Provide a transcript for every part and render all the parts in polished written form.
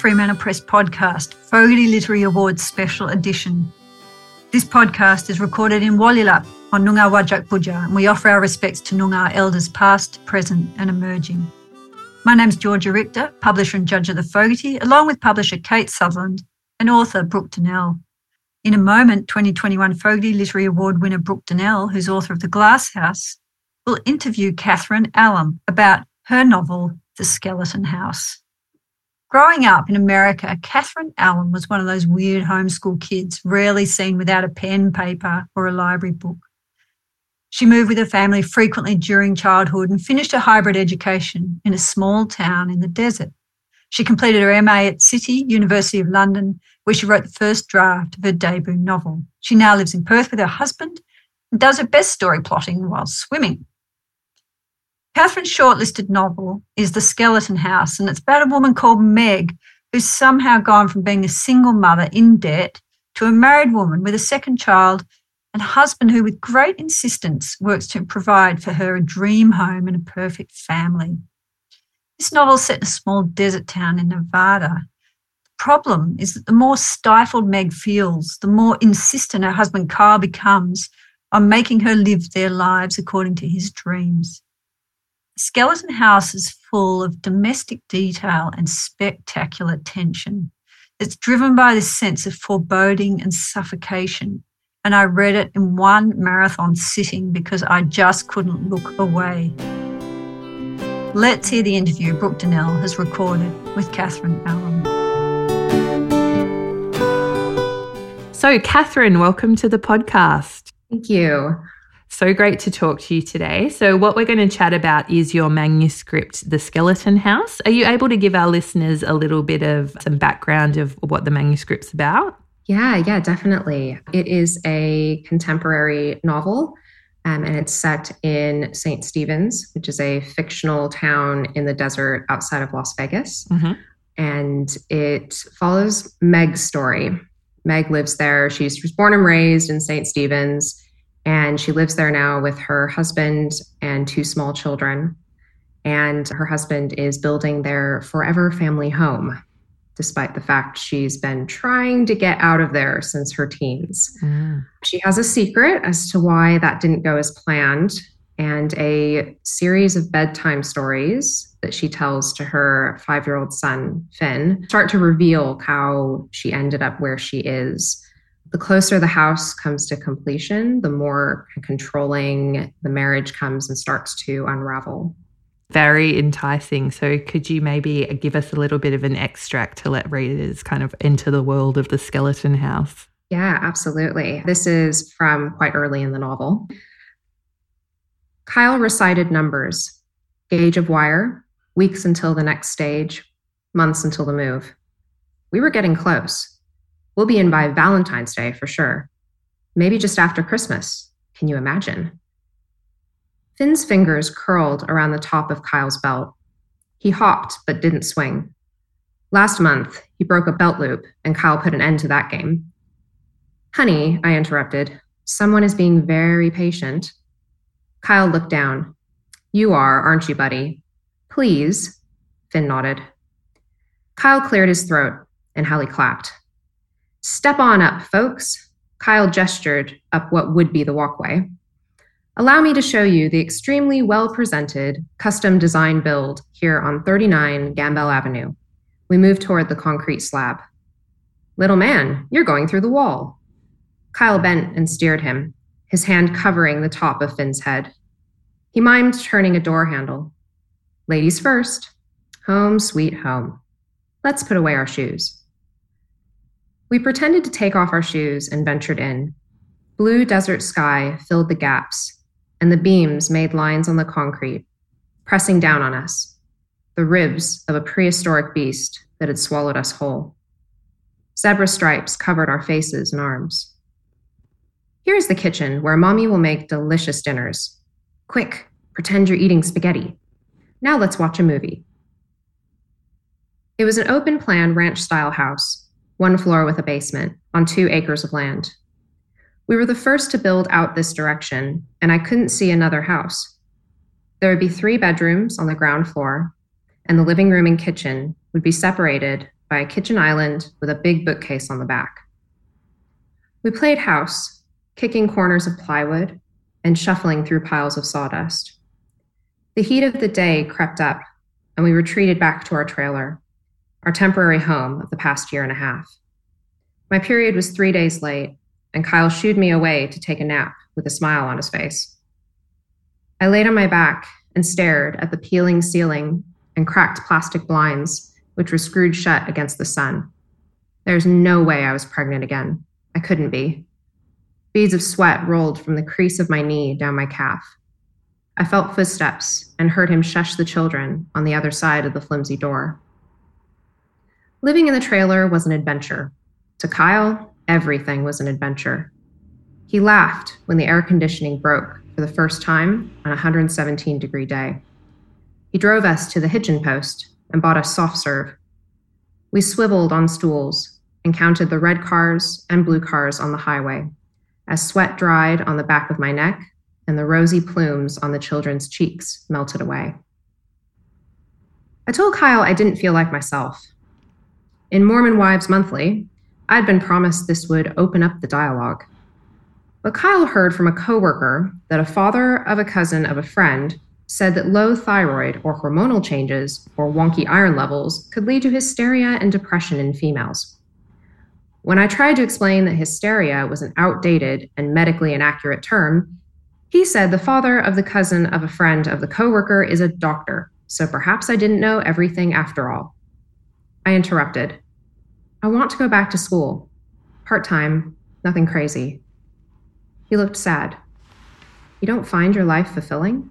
Fremantle Press podcast, Fogarty Literary Awards Special Edition. This podcast is recorded in Walyalup on Noongar Whadjuk Budja, and we offer our respects to Noongar elders past, present and emerging. My name's Georgia Richter, publisher and judge of the Fogarty, along with publisher Kate Sutherland and author Brooke Donnell. In a moment, 2021 Fogarty Literary Award winner Brooke Donnell, who's author of The Glass House, will interview Catherine Allen about her novel, The Skeleton House. Growing up in America, Catherine Allen was one of those weird homeschool kids, rarely seen without a pen, paper or a library book. She moved with her family frequently during childhood and finished a hybrid education in a small town in the desert. She completed her MA at City, University of London, where she wrote the first draft of her debut novel. She now lives in Perth with her husband and does her best story plotting while swimming. Catherine's shortlisted novel is The Skeleton House, and it's about a woman called Meg who's somehow gone from being a single mother in debt to a married woman with a second child and a husband who, with great insistence, works to provide for her a dream home and a perfect family. This novel is set in a small desert town in Nevada. The problem is that the more stifled Meg feels, the more insistent her husband Kyle becomes on making her live their lives according to his dreams. Skeleton House is full of domestic detail and spectacular tension. It's driven by this sense of foreboding and suffocation, and I read it in one marathon sitting because I just couldn't look away. Let's hear the interview Brooke Donnell has recorded with Catherine Allen. So, Catherine, welcome to the podcast. Thank you. So great to talk to you today. So what we're going to chat about is your manuscript, The Skeleton House. Are you able to give our listeners a little bit of some background of what the manuscript's about? Yeah, definitely. It is a contemporary novel, and it's set in St. Stephen's, which is a fictional town in the desert outside of Las Vegas. Mm-hmm. And it follows Meg's story. Meg lives there. She was born and raised in St. Stephen's. And she lives there now with her husband and two small children. And her husband is building their forever family home, despite the fact she's been trying to get out of there since her teens. She has a secret as to why that didn't go as planned, and a series of bedtime stories that she tells to her 5-year-old son, Finn, start to reveal how she ended up where she is. The closer the house comes to completion, the more controlling the marriage comes and starts to unravel. Very enticing. So could you maybe give us a little bit of an extract to let readers kind of enter the world of The Skeleton House? Yeah, absolutely. This is from quite early in the novel. Kyle recited numbers, gauge of wire, weeks until the next stage, months until the move. We were getting close. We'll be in by Valentine's Day for sure. Maybe just after Christmas. Can you imagine? Finn's fingers curled around the top of Kyle's belt. He hopped but didn't swing. Last month, he broke a belt loop and Kyle put an end to that game. Honey, I interrupted. Someone is being very patient. Kyle looked down. You are, aren't you, buddy? Please. Finn nodded. Kyle cleared his throat and Hallie clapped. Step on up, folks. Kyle gestured up what would be the walkway. Allow me to show you the extremely well-presented, custom design build here on 39 Gambell Avenue. We move toward the concrete slab. Little man, you're going through the wall. Kyle bent and steered him, his hand covering the top of Finn's head. He mimed turning a door handle. Ladies first. Home sweet home. Let's put away our shoes. We pretended to take off our shoes and ventured in. Blue desert sky filled the gaps, and the beams made lines on the concrete, pressing down on us, the ribs of a prehistoric beast that had swallowed us whole. Zebra stripes covered our faces and arms. Here's the kitchen where Mommy will make delicious dinners. Quick, pretend you're eating spaghetti. Now let's watch a movie. It was an open-plan ranch-style house, 1 floor with a basement, on 2 acres of land. We were the first to build out this direction, and I couldn't see another house. There would be 3 bedrooms on the ground floor, and the living room and kitchen would be separated by a kitchen island with a big bookcase on the back. We played house, kicking corners of plywood and shuffling through piles of sawdust. The heat of the day crept up, and we retreated back to our trailer, our temporary home of the past year and a half. My period was 3 days late, and Kyle shooed me away to take a nap with a smile on his face. I laid on my back and stared at the peeling ceiling and cracked plastic blinds, which were screwed shut against the sun. There's no way I was pregnant again. I couldn't be. Beads of sweat rolled from the crease of my knee down my calf. I felt footsteps and heard him shush the children on the other side of the flimsy door. Living in the trailer was an adventure. To Kyle, everything was an adventure. He laughed when the air conditioning broke for the first time on a 117-degree day. He drove us to the hitching post and bought us soft serve. We swiveled on stools and counted the red cars and blue cars on the highway as sweat dried on the back of my neck and the rosy plumes on the children's cheeks melted away. I told Kyle I didn't feel like myself. In Mormon Wives Monthly, I'd been promised this would open up the dialogue. But Kyle heard from a coworker that a father of a cousin of a friend said that low thyroid or hormonal changes or wonky iron levels could lead to hysteria and depression in females. When I tried to explain that hysteria was an outdated and medically inaccurate term, he said the father of the cousin of a friend of the coworker is a doctor, so perhaps I didn't know everything after all. I interrupted. I want to go back to school. Part-time, nothing crazy. He looked sad. You don't find your life fulfilling?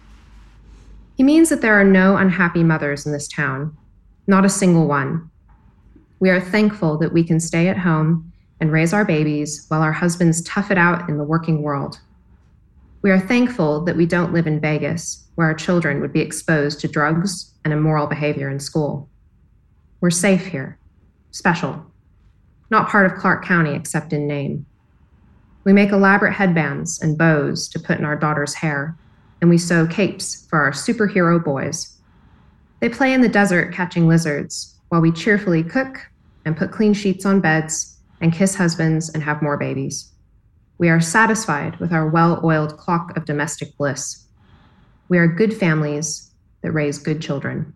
He means that there are no unhappy mothers in this town, not a single one. We are thankful that we can stay at home and raise our babies while our husbands tough it out in the working world. We are thankful that we don't live in Vegas, where our children would be exposed to drugs and immoral behavior in school. We're safe here, special, not part of Clark County except in name. We make elaborate headbands and bows to put in our daughter's hair, and we sew capes for our superhero boys. They play in the desert catching lizards, while we cheerfully cook and put clean sheets on beds and kiss husbands and have more babies. We are satisfied with our well-oiled clock of domestic bliss. We are good families that raise good children.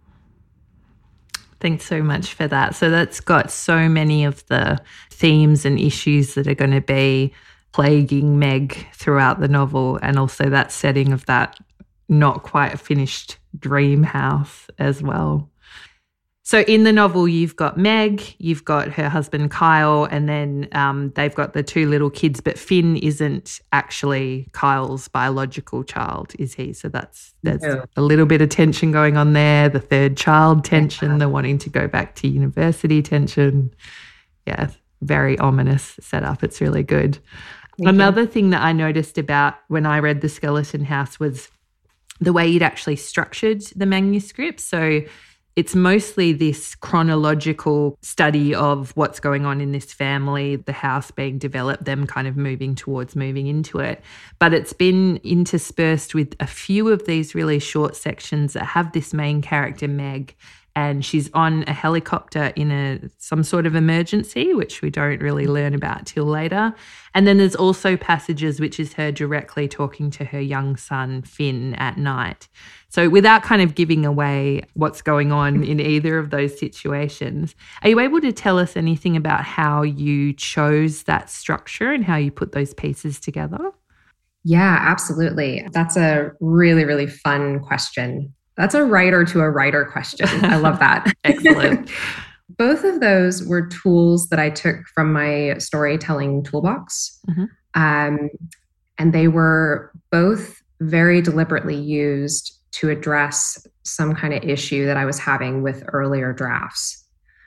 Thanks so much for that. So that's got so many of the themes and issues that are going to be plaguing Meg throughout the novel, and also that setting of that not quite finished dream house as well. So in the novel, you've got Meg, you've got her husband Kyle, and then they've got the two little kids, but Finn isn't actually Kyle's biological child, is he? So there's a little bit of tension going on there, the third child tension, the wanting to go back to university tension. Yeah, very ominous setup. It's really good. Another thing that I noticed about when I read The Skeleton House was the way you'd actually structured the manuscript. So it's mostly this chronological study of what's going on in this family, the house being developed, them kind of moving into it. But it's been interspersed with a few of these really short sections that have this main character, Meg, and she's on a helicopter in some sort of emergency, which we don't really learn about till later. And then there's also passages which is her directly talking to her young son, Finn, at night. So without kind of giving away what's going on in either of those situations, are you able to tell us anything about how you chose that structure and how you put those pieces together? Yeah, absolutely. That's a really, really fun question. That's a writer to a writer question. I love that. Excellent. Both of those were tools that I took from my storytelling toolbox. And they were both very deliberately used to address some kind of issue that I was having with earlier drafts.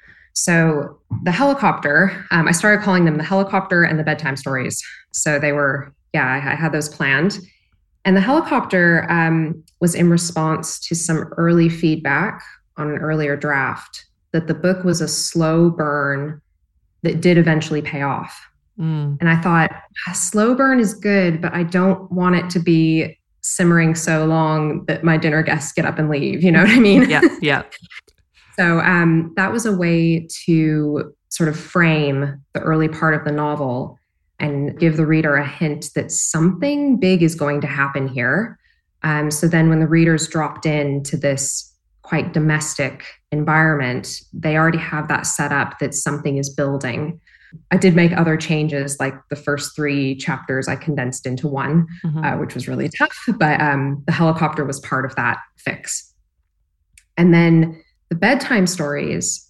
So the helicopter, I started calling them the helicopter and the bedtime stories. So they were, I had those planned. And the helicopter was in response to some early feedback on an earlier draft that the book was a slow burn that did eventually pay off. And I thought, a slow burn is good, but I don't want it to be simmering so long that my dinner guests get up and leave. You know what I mean? Yeah. So that was a way to sort of frame the early part of the novel and give the reader a hint that something big is going to happen here. So then when the readers dropped into this quite domestic environment, they already have that set up that something is building. I did make other changes, like the first 3 chapters I condensed into one, which was really tough, but the helicopter was part of that fix. And then the bedtime stories,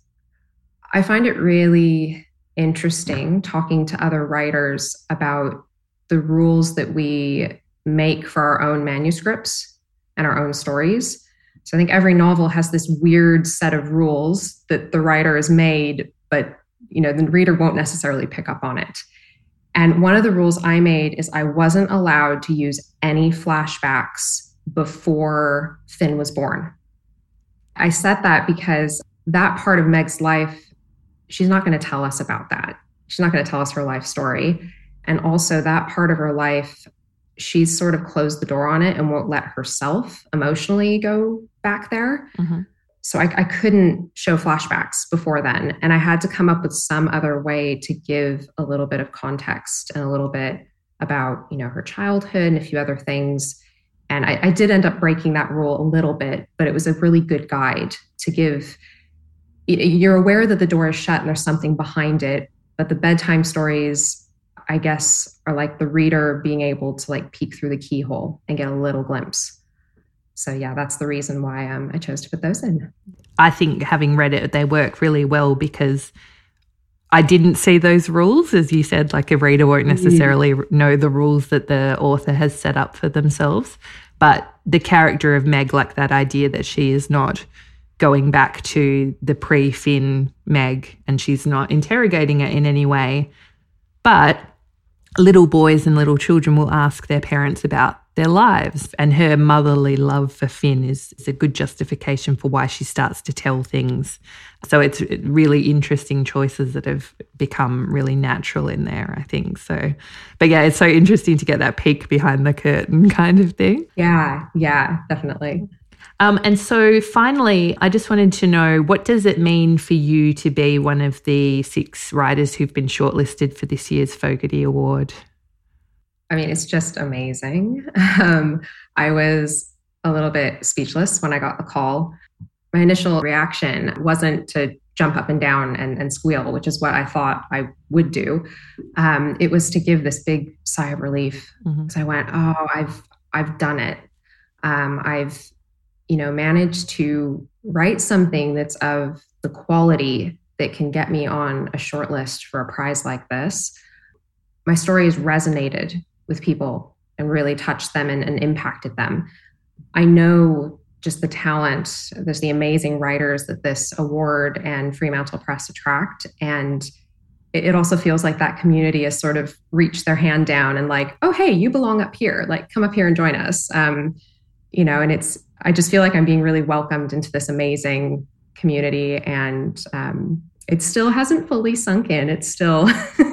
I find it really interesting talking to other writers about the rules that we make for our own manuscripts and our own stories. So I think every novel has this weird set of rules that the writer has made, but the reader won't necessarily pick up on it. And one of the rules I made is I wasn't allowed to use any flashbacks before Finn was born. I said that because that part of Meg's life, she's not going to tell us about that. She's not going to tell us her life story. And also that part of her life, she's sort of closed the door on it and won't let herself emotionally go back there. So I couldn't show flashbacks before then. And I had to come up with some other way to give a little bit of context and a little bit about, her childhood and a few other things. And I did end up breaking that rule a little bit, but it was a really good guide to give. You're aware that the door is shut and there's something behind it, but the bedtime stories, I guess, are like the reader being able to like peek through the keyhole and get a little glimpse. So yeah, that's the reason why I chose to put those in. I think having read it, they work really well because I didn't see those rules. As you said, like a reader won't necessarily know the rules that the author has set up for themselves. But the character of Meg, like that idea that she is not going back to the pre-Finn Meg and she's not interrogating it in any way. But little boys and little children will ask their parents about their lives, and her motherly love for Finn is a good justification for why she starts to tell things. So it's really interesting choices that have become really natural in there, I think. So, but yeah, it's so interesting to get that peek behind the curtain kind of thing. Yeah, definitely. And so finally, I just wanted to know, what does it mean for you to be one of the 6 writers who've been shortlisted for this year's Fogarty Award? I mean, it's just amazing. I was a little bit speechless when I got the call. My initial reaction wasn't to jump up and down and squeal, which is what I thought I would do. It was to give this big sigh of relief. because I went, I've done it. I've managed to write something that's of the quality that can get me on a short list for a prize like this. My story has resonated with people and really touched them and impacted them. I know just the talent, there's the amazing writers that this award and Fremantle Press attract. And it also feels like that community has sort of reached their hand down and like, oh, hey, you belong up here. Like, come up here and join us. And I just feel like I'm being really welcomed into this amazing community. And it still hasn't fully sunk in. It's still,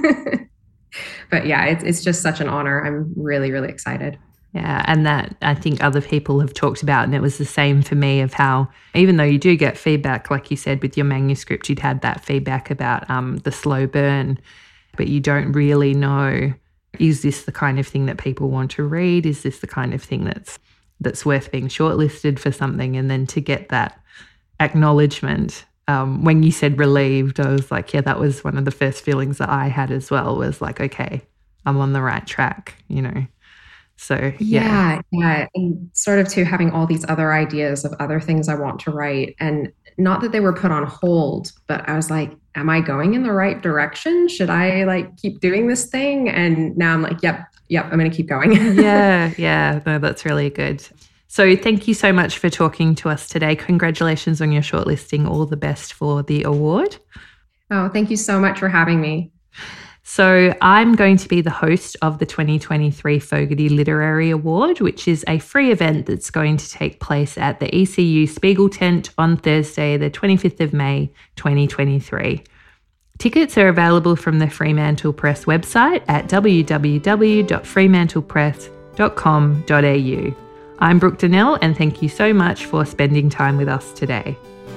but yeah, it's just such an honor. I'm really, really excited. Yeah, and that I think other people have talked about, and it was the same for me, of how even though you do get feedback, like you said, with your manuscript, you'd had that feedback about the slow burn, but you don't really know, is this the kind of thing that people want to read? Is this the kind of thing that's worth being shortlisted for something? And then to get that acknowledgement, when you said relieved, I was like, yeah, that was one of the first feelings that I had as well, was like, okay, I'm on the right track, So, yeah. And sort of too, having all these other ideas of other things I want to write, and not that they were put on hold, but I was like, am I going in the right direction? Should I keep doing this thing? And now I'm like, yep, I'm going to keep going. Yeah. No, that's really good. So thank you so much for talking to us today. Congratulations on your shortlisting. All the best for the award. Oh, thank you so much for having me. So I'm going to be the host of the 2023 Fogarty Literary Award, which is a free event that's going to take place at the ECU Spiegel Tent on Thursday, the 25th of May, 2023. Tickets are available from the Fremantle Press website at www.fremantlepress.com.au. I'm Brooke Donnell, and thank you so much for spending time with us today.